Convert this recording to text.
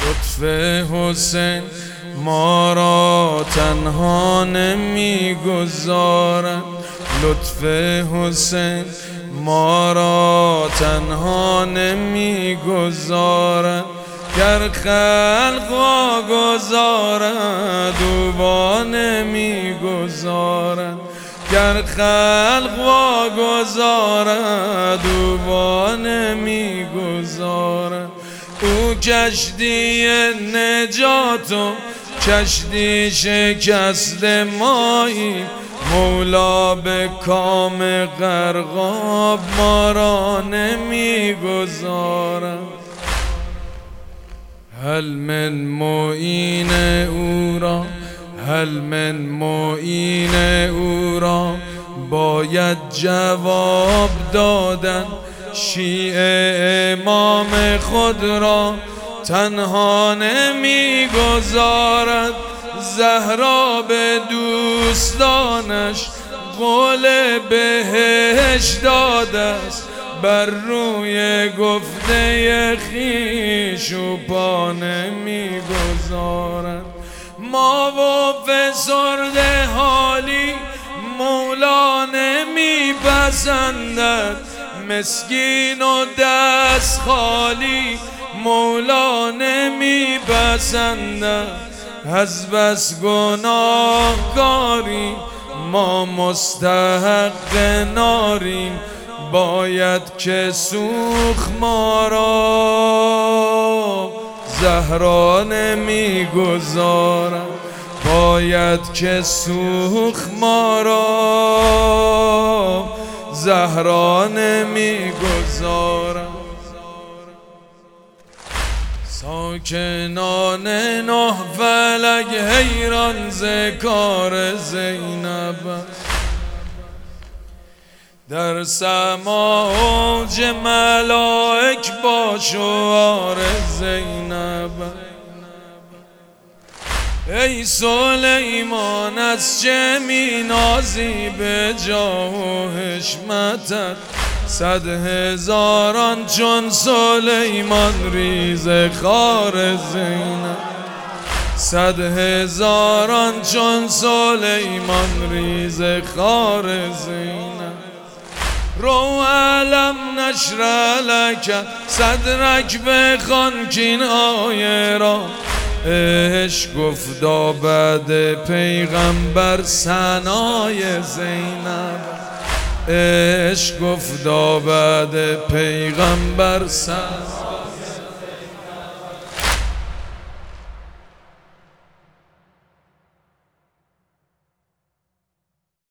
لطف حسین ما را تنها نمیگذارد، لطف حسین ما را تنها نمیگذارد. گر خلق واگذارد او با نمیگذارد، گر خلق واگذارد او با نمیگذارد. او کشتی نجات و کشتی شکست مایی، مولا به کام غرقاب ما را نمیگذارد. هل من معین او را، هل من معین او را باید جواب دادن. شیعه امام خود را تنها نمیگذارد، زهرا به دوستانش قول بهش داده است. بر روی گفته خویش او پا نمیگذارد. ما و فسرده حالی مولا نمیپسندد، مسکین و دست خالی مولا نمیپسندد. از بس گناهکاریم ما مستحق ناریم، باید که سوخ ما را زهرا نمیگذارد، باید که سوخ ما را زهرا نمیگذارد. ساکنان نه فلک حیران ز کار زینب، در سما اوج ملائک با شعار زینب. ای سلیمان از چه می نازی به جاه و حشمتت، 100,000 چون سلیمان ریز خار زینب. 100,000 چون سلیمان ریز خار زینب. رو علم نشر لک صدرک بخوان کین آیه را، عشق گفتا بعد پیغمبر ثنای زینب. عشق گفتا بعد پیغمبر ثنای